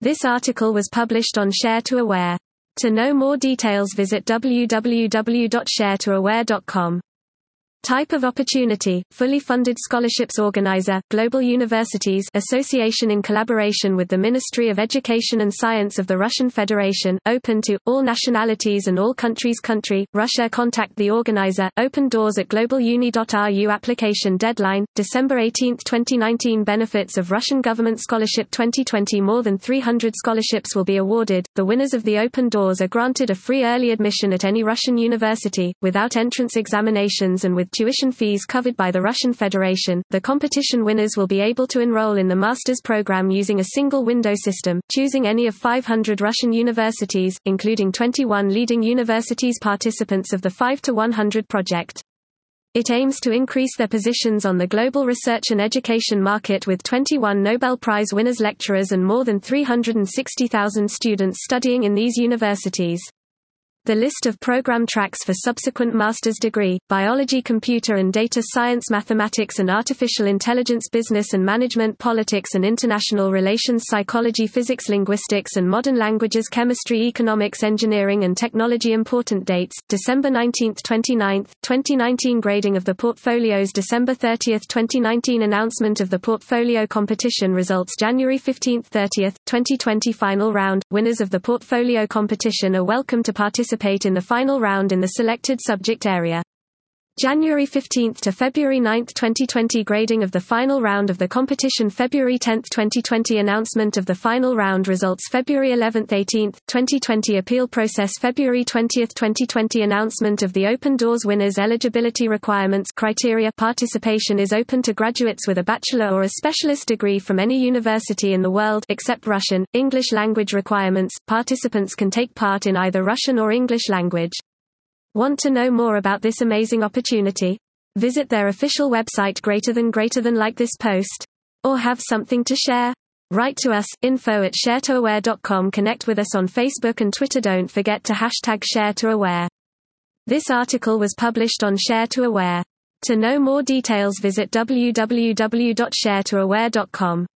This article was published on Share2Aware. To know more details, visit www.share2aware.com. Type of opportunity: fully funded scholarships organizer, Global Universities Association in collaboration with the Ministry of Education and Science of the Russian Federation, open to all nationalities and all countries. Country: Russia. Contact the organizer. Open doors at globaluni.ru. Application deadline: December 18, 2019. Benefits of Russian Government Scholarship 2020. More than 300 scholarships will be awarded. The winners of the open doors are granted a free early admission at any Russian university, without entrance examinations and with tuition fees covered by the Russian Federation. The competition winners will be able to enroll in the master's program using a single window system, choosing any of 500 Russian universities, including 21 leading universities participants of the 5 to 100 project. It aims to increase their positions on the global research and education market with 21 Nobel Prize winners, lecturers and more than 360,000 students studying in these universities. The list of program tracks for subsequent master's degree: biology, computer and data science, mathematics and artificial intelligence, business and management, politics and international relations, psychology, physics, linguistics and modern languages, chemistry, economics, engineering and technology. Important dates: December 19, 29, 2019. Grading of the portfolios: December 30, 2019. Announcement of the portfolio competition results: January 15, 30, 2020. Final round: winners of the portfolio competition are welcome to participate in the final round in the selected subject area. January 15 to February 9, 2020. Grading of the final round of the competition: February 10, 2020. Announcement of the final round results: February 11, 18, 2020. Appeal process: February 20, 2020. Announcement of the open doors winners. Eligibility requirements, criteria: participation is open to graduates with a bachelor or a specialist degree from any university in the world except Russian. English language requirements: participants can take part in either Russian or English language. Want to know more about this amazing opportunity? Visit their official website. Greater than like this post? Or have something to share? Write to us, info@share2aware.com. Connect with us on Facebook and Twitter. Don't forget to #Share2Aware. This article was published on Share2Aware. To know more details, visit www.share2aware.com.